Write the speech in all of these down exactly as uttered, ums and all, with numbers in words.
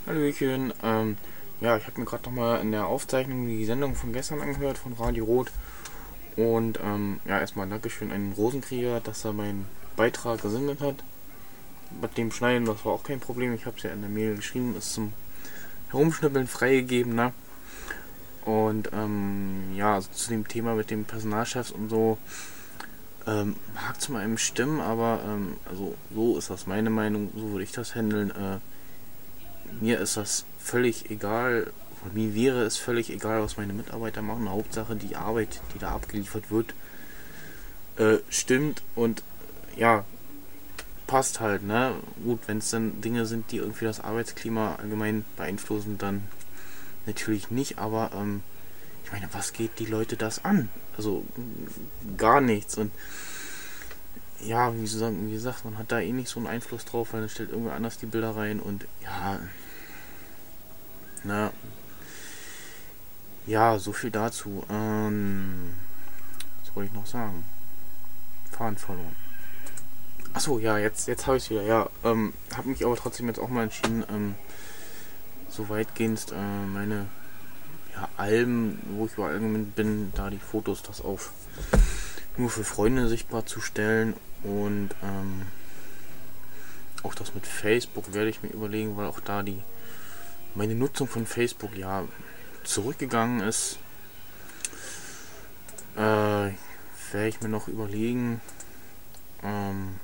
Hallöchen, ähm, ja, ich habe mir gerade nochmal in der Aufzeichnung die Sendung von gestern angehört, von Radio Rot. Und, ähm, ja, erstmal Dankeschön an den Rosenkrieger, dass er meinen Beitrag gesendet hat. Mit dem Schneiden, das war auch kein Problem. Ich habe es ja in der Mail geschrieben, ist zum Herumschnippeln freigegeben, ne? Und, ähm, ja, also zu dem Thema mit den Personalchefs und so, ähm, mag zu meinem stimmen, aber, ähm, also, so ist das meine Meinung, so würde ich das handeln, äh, mir ist das völlig egal, mir wäre es völlig egal, was meine Mitarbeiter machen. Hauptsache die Arbeit, die da abgeliefert wird, äh, stimmt und ja, passt halt, ne? Gut, wenn es dann Dinge sind, die irgendwie das Arbeitsklima allgemein beeinflussen, dann natürlich nicht, aber ähm, ich meine, was geht die Leute das an? Also gar nichts. Und ja, wie gesagt, wie gesagt, man hat da eh nicht so einen Einfluss drauf, weil dann stellt irgendwer anders die Bilder rein und ja, na, ja, so viel dazu. Ähm, was wollte ich noch sagen? Fahren verloren. Achso, ja, jetzt, jetzt habe ich es wieder. Ja, ähm, habe mich aber trotzdem jetzt auch mal entschieden, ähm, so weitgehend äh, meine ja, Alben, wo ich überall bin, da die Fotos, das auf nur für Freunde sichtbar zu stellen und ähm, auch das mit Facebook werde ich mir überlegen, weil auch da die meine Nutzung von Facebook ja zurückgegangen ist. Äh, werde ich mir noch überlegen. Ähm,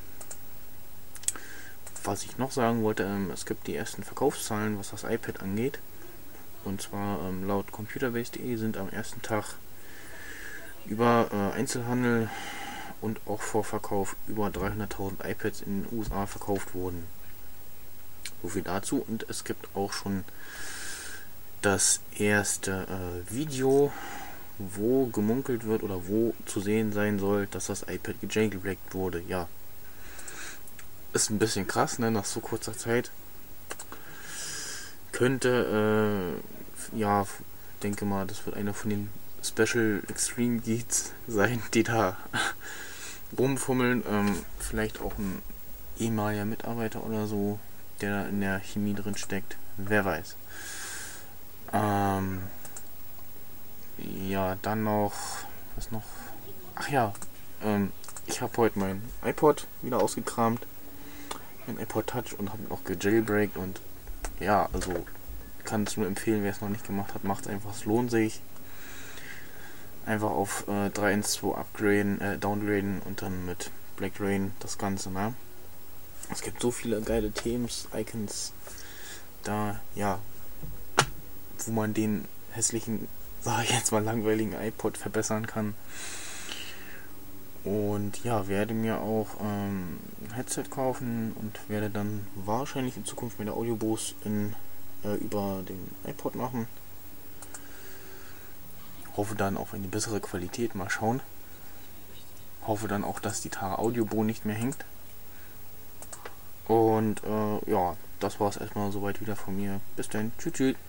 was ich noch sagen wollte, ähm, es gibt die ersten Verkaufszahlen, was das iPad angeht. Und zwar ähm, laut computerbase punkt de sind am ersten Tag über äh, Einzelhandel und auch Vorverkauf über dreihunderttausend iPads in den U S A verkauft worden. So viel dazu. Und es gibt auch schon das erste äh, Video, wo gemunkelt wird oder wo zu sehen sein soll, dass das iPad gejailbreakt wurde. Ja, ist ein bisschen krass, ne, nach so kurzer Zeit. Könnte, äh, ja, denke mal, das wird einer von den Special Extreme Geeks sein, die da rumfummeln. Ähm, vielleicht auch ein ehemaliger Mitarbeiter oder so, der da in der Chemie drin steckt. Wer weiß. Ähm, ja, dann noch, was noch? Ach ja, ähm, ich habe heute mein iPod wieder ausgekramt. Mein iPod Touch und habe ihn auch gejailbreakt und ja, also kann es nur empfehlen, wer es noch nicht gemacht hat, macht es einfach, es lohnt sich. Einfach auf äh, drei eins zwei upgraden, äh, downgraden und dann mit Black Rain das Ganze, ne? Es gibt so viele geile Themes, Icons, da, ja, wo man den hässlichen, sag ich jetzt mal, langweiligen iPod verbessern kann. Und ja, werde mir auch ähm, ein Headset kaufen und werde dann wahrscheinlich in Zukunft meine Audioboost in, äh, über den iPod machen. Hoffe dann auf eine bessere Qualität, mal schauen. Hoffe dann auch, dass die Tara Audiobo nicht mehr hängt. Und äh, ja, das war es erstmal soweit wieder von mir. Bis dann, tschüss, tschüss.